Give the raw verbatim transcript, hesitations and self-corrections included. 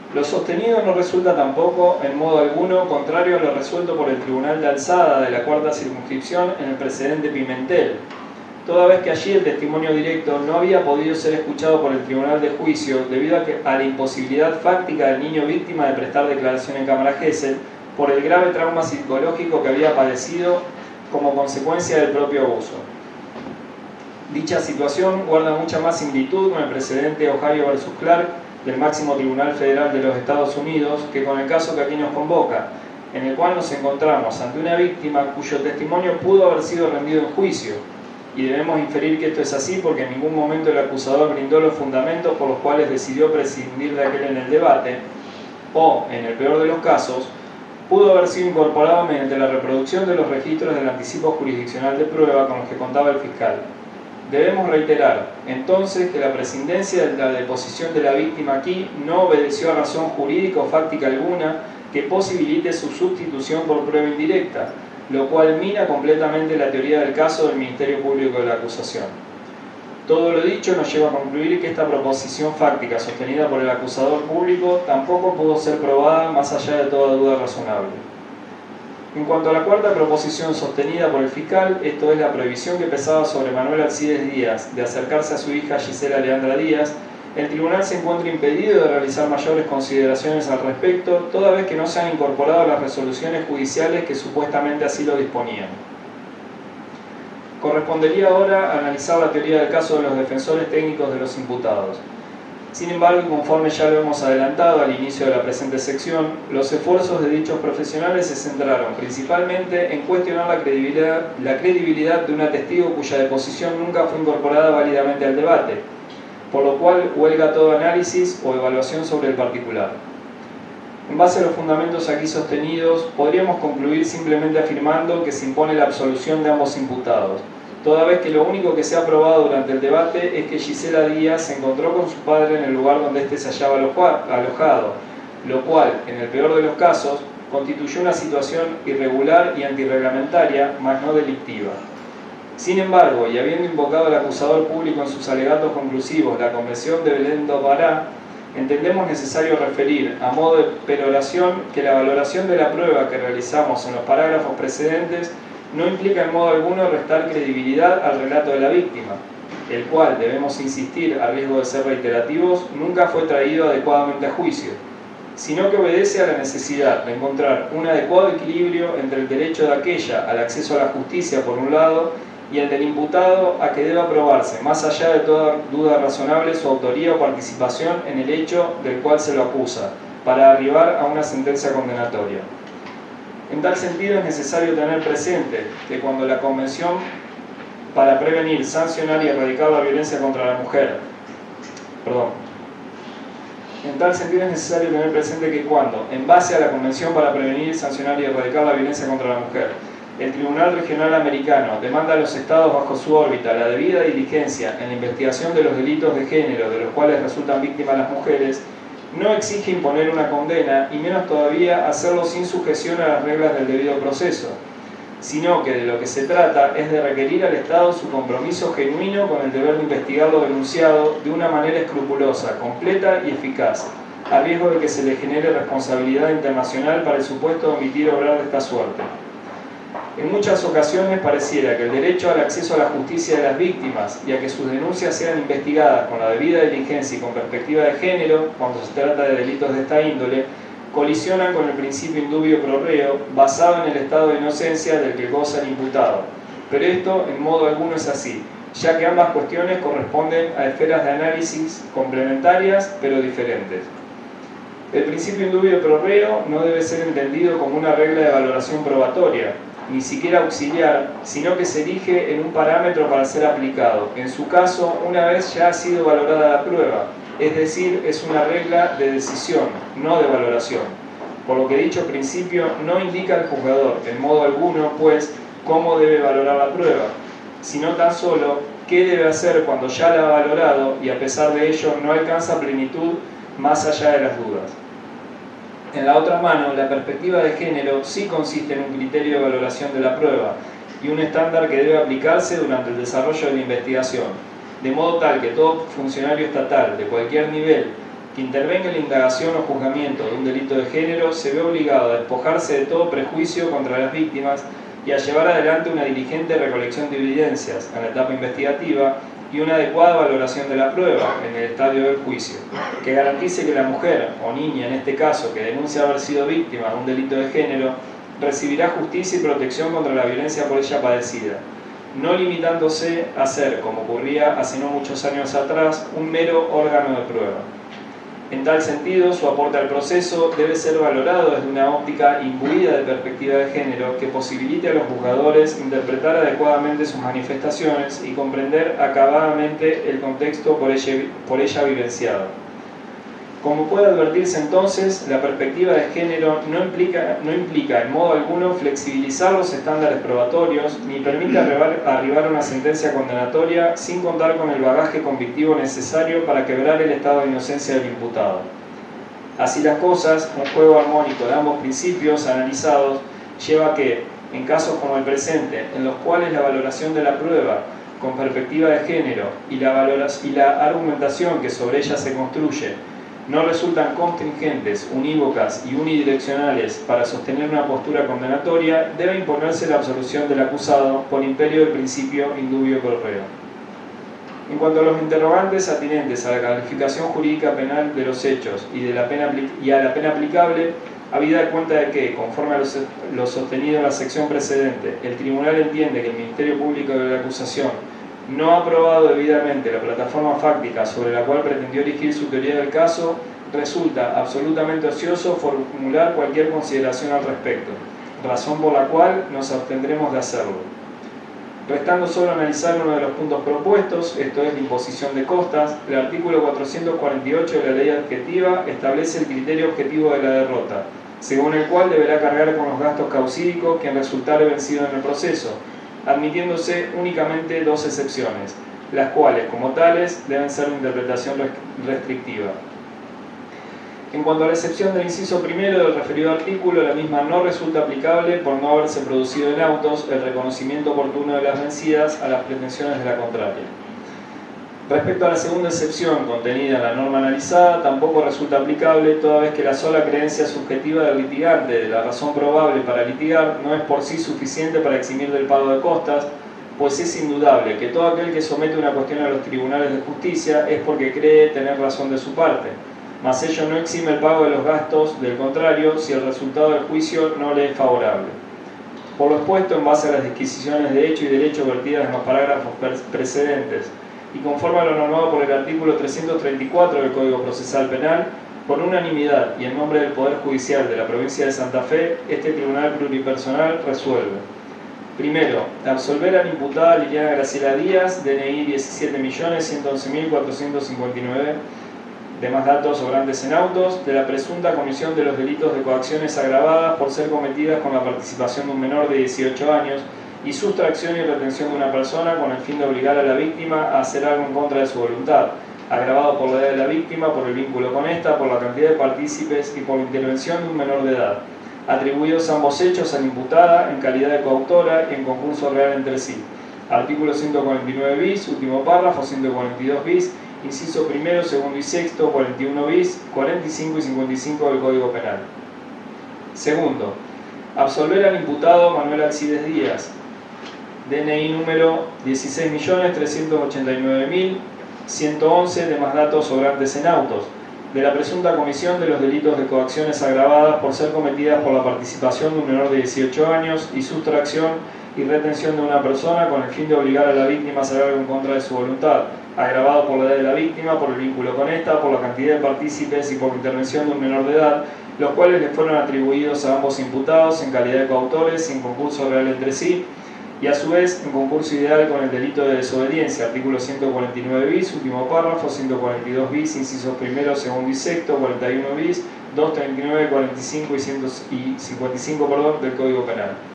Lo sostenido no resulta tampoco, en modo alguno, contrario a lo resuelto por el Tribunal de Alzada de la Cuarta Circunscripción en el precedente Pimentel, toda vez que allí el testimonio directo no había podido ser escuchado por el Tribunal de Juicio debido a, que, a la imposibilidad fáctica del niño víctima de prestar declaración en cámara Gesell por el grave trauma psicológico que había padecido como consecuencia del propio abuso. Dicha situación guarda mucha más similitud con el precedente Ohio versus Clark del máximo Tribunal Federal de los Estados Unidos que con el caso que aquí nos convoca, en el cual nos encontramos ante una víctima cuyo testimonio pudo haber sido rendido en juicio, y debemos inferir que esto es así porque en ningún momento el acusador brindó los fundamentos por los cuales decidió prescindir de aquel en el debate, o, en el peor de los casos, pudo haber sido incorporado mediante la reproducción de los registros del anticipo jurisdiccional de prueba con los que contaba el fiscal. Debemos reiterar, entonces, que la prescindencia de la deposición de la víctima aquí no obedeció a razón jurídica o fáctica alguna que posibilite su sustitución por prueba indirecta, lo cual mina completamente la teoría del caso del Ministerio Público de la acusación. Todo lo dicho nos lleva a concluir que esta proposición fáctica sostenida por el acusador público tampoco pudo ser probada más allá de toda duda razonable. En cuanto a la cuarta proposición sostenida por el fiscal, esto es la prohibición que pesaba sobre Manuel Alcides Díaz de acercarse a su hija Gisela Leandra Díaz, el tribunal se encuentra impedido de realizar mayores consideraciones al respecto, toda vez que no se han incorporado las resoluciones judiciales que supuestamente así lo disponían. Correspondería ahora analizar la teoría del caso de los defensores técnicos de los imputados. Sin embargo, conforme ya lo hemos adelantado al inicio de la presente sección, los esfuerzos de dichos profesionales se centraron principalmente en cuestionar la credibilidad, la credibilidad de una testigo cuya deposición nunca fue incorporada válidamente al debate, por lo cual huelga todo análisis o evaluación sobre el particular. En base a los fundamentos aquí sostenidos, podríamos concluir simplemente afirmando que se impone la absolución de ambos imputados, toda vez que lo único que se ha probado durante el debate es que Gisela Díaz se encontró con su padre en el lugar donde éste se hallaba alojado, lo cual, en el peor de los casos, constituyó una situación irregular y antirreglamentaria, mas no delictiva. Sin embargo, y habiendo invocado al acusador público en sus alegatos conclusivos la Convención de Belén do Pará, entendemos necesario referir, a modo de peroración, que la valoración de la prueba que realizamos en los parágrafos precedentes no implica en modo alguno restar credibilidad al relato de la víctima, el cual, debemos insistir, a riesgo de ser reiterativos, nunca fue traído adecuadamente a juicio, sino que obedece a la necesidad de encontrar un adecuado equilibrio entre el derecho de aquella al acceso a la justicia por un lado y el del imputado a que deba probarse, más allá de toda duda razonable, su autoría o participación en el hecho del cual se lo acusa, para arribar a una sentencia condenatoria. En tal sentido es necesario tener presente que cuando la Convención para prevenir, sancionar y erradicar la violencia contra la mujer, perdón, en tal sentido es necesario tener presente que cuando, en base a la Convención para prevenir, sancionar y erradicar la violencia contra la mujer, el Tribunal Regional Americano demanda a los Estados bajo su órbita la debida diligencia en la investigación de los delitos de género de los cuales resultan víctimas las mujeres, no exige imponer una condena y menos todavía hacerlo sin sujeción a las reglas del debido proceso, sino que de lo que se trata es de requerir al Estado su compromiso genuino con el deber de investigar lo denunciado de una manera escrupulosa, completa y eficaz, a riesgo de que se le genere responsabilidad internacional para el supuesto de omitir obrar de esta suerte. En muchas ocasiones pareciera que el derecho al acceso a la justicia de las víctimas y a que sus denuncias sean investigadas con la debida diligencia y con perspectiva de género, cuando se trata de delitos de esta índole, colisionan con el principio indubio pro reo, basado en el estado de inocencia del que goza el imputado. Pero esto en modo alguno es así, ya que ambas cuestiones corresponden a esferas de análisis complementarias pero diferentes. El principio indubio pro reo no debe ser entendido como una regla de valoración probatoria, ni siquiera auxiliar, sino que se erige en un parámetro para ser aplicado, en su caso una vez ya ha sido valorada la prueba, es decir, es una regla de decisión, no de valoración, por lo que dicho principio no indica al juzgador, en modo alguno, pues, cómo debe valorar la prueba, sino tan solo qué debe hacer cuando ya la ha valorado y a pesar de ello no alcanza plenitud más allá de las dudas. En la otra mano, la perspectiva de género sí consiste en un criterio de valoración de la prueba y un estándar que debe aplicarse durante el desarrollo de la investigación, de modo tal que todo funcionario estatal de cualquier nivel que intervenga en la indagación o juzgamiento de un delito de género se ve obligado a despojarse de todo prejuicio contra las víctimas y a llevar adelante una diligente recolección de evidencias en la etapa investigativa y una adecuada valoración de la prueba en el estadio del juicio, que garantice que la mujer, o niña en este caso, que denuncia haber sido víctima de un delito de género, recibirá justicia y protección contra la violencia por ella padecida, no limitándose a ser, como ocurría hace no muchos años atrás, un mero órgano de prueba. En tal sentido, su aporte al proceso debe ser valorado desde una óptica imbuida de perspectiva de género que posibilite a los juzgadores interpretar adecuadamente sus manifestaciones y comprender acabadamente el contexto por ella, por ella vivenciado. Como puede advertirse entonces, la perspectiva de género no implica, no implica en modo alguno flexibilizar los estándares probatorios ni permite arribar, arribar a una sentencia condenatoria sin contar con el bagaje convictivo necesario para quebrar el estado de inocencia del imputado. Así las cosas, un juego armónico de ambos principios analizados lleva a que, en casos como el presente, en los cuales la valoración de la prueba con perspectiva de género y la, valoración, y la argumentación que sobre ella se construye no resultan contingentes, unívocas y unidireccionales para sostener una postura condenatoria, debe imponerse la absolución del acusado por imperio del principio indubio pro reo. En cuanto a los interrogantes atinentes a la calificación jurídica penal de los hechos y, de la pena, y a la pena aplicable, habida cuenta de que, conforme a lo sostenido en la sección precedente, el tribunal entiende que el Ministerio Público de la acusación no ha aprobado debidamente la plataforma fáctica sobre la cual pretendió erigir su teoría del caso, resulta absolutamente ocioso formular cualquier consideración al respecto, razón por la cual nos abstendremos de hacerlo. Restando solo analizar uno de los puntos propuestos, esto es la imposición de costas, el artículo cuatrocientos cuarenta y ocho de la ley objetiva establece el criterio objetivo de la derrota, según el cual deberá cargar con los gastos causídicos quien resultare vencido en el proceso, admitiéndose únicamente dos excepciones, las cuales, como tales, deben ser de interpretación restrictiva. En cuanto a la excepción del inciso primero del referido artículo, la misma no resulta aplicable por no haberse producido en autos el reconocimiento oportuno de las vencidas a las pretensiones de la contraria. Respecto a la segunda excepción contenida en la norma analizada, tampoco resulta aplicable toda vez que la sola creencia subjetiva del litigante de la razón probable para litigar no es por sí suficiente para eximir del pago de costas, pues es indudable que todo aquel que somete una cuestión a los tribunales de justicia es porque cree tener razón de su parte, mas ello no exime el pago de los gastos, del contrario, si el resultado del juicio no le es favorable. Por lo expuesto, en base a las disquisiciones de hecho y derecho vertidas en los parágrafos precedentes, y conforme a lo normado por el artículo trescientos treinta y cuatro del Código Procesal Penal, por unanimidad y en nombre del Poder Judicial de la provincia de Santa Fe, este Tribunal Pluripersonal resuelve: primero, absolver a la imputada Liliana Graciela Díaz, D N I diecisiete millones ciento once mil cuatrocientos cincuenta y nueve, demás datos sobrantes en autos, de la presunta comisión de los delitos de coacciones agravadas por ser cometidas con la participación de un menor de dieciocho años, y sustracción y retención de una persona con el fin de obligar a la víctima a hacer algo en contra de su voluntad, agravado por la edad de la víctima, por el vínculo con esta, por la cantidad de partícipes y por la intervención de un menor de edad, atribuidos ambos hechos a la imputada en calidad de coautora y en concurso real entre sí. Artículo ciento cuarenta y nueve bis, último párrafo, ciento cuarenta y dos bis, inciso primero, segundo y sexto, cuarenta y uno bis, cuarenta y cinco y cincuenta y cinco del Código Penal. Segundo, absolver al imputado Manuel Alcides Díaz, D N I número dieciséis millones trescientos ochenta y nueve mil ciento once, demás datos sobrantes en autos, de la presunta comisión de los delitos de coacciones agravadas por ser cometidas por la participación de un menor de dieciocho años y sustracción y retención de una persona con el fin de obligar a la víctima a hacer algo en contra de su voluntad, agravado por la edad de la víctima, por el vínculo con esta, por la cantidad de partícipes y por la intervención de un menor de edad, los cuales le fueron atribuidos a ambos imputados en calidad de coautores y en concurso real entre sí, y a su vez en concurso ideal con el delito de desobediencia, artículo ciento cuarenta y nueve bis, último párrafo, ciento cuarenta y dos bis, incisos primero, segundo y sexto, cuarenta y uno bis, doscientos treinta y nueve, cuarenta y cinco y cincuenta y cinco perdón, del Código Penal.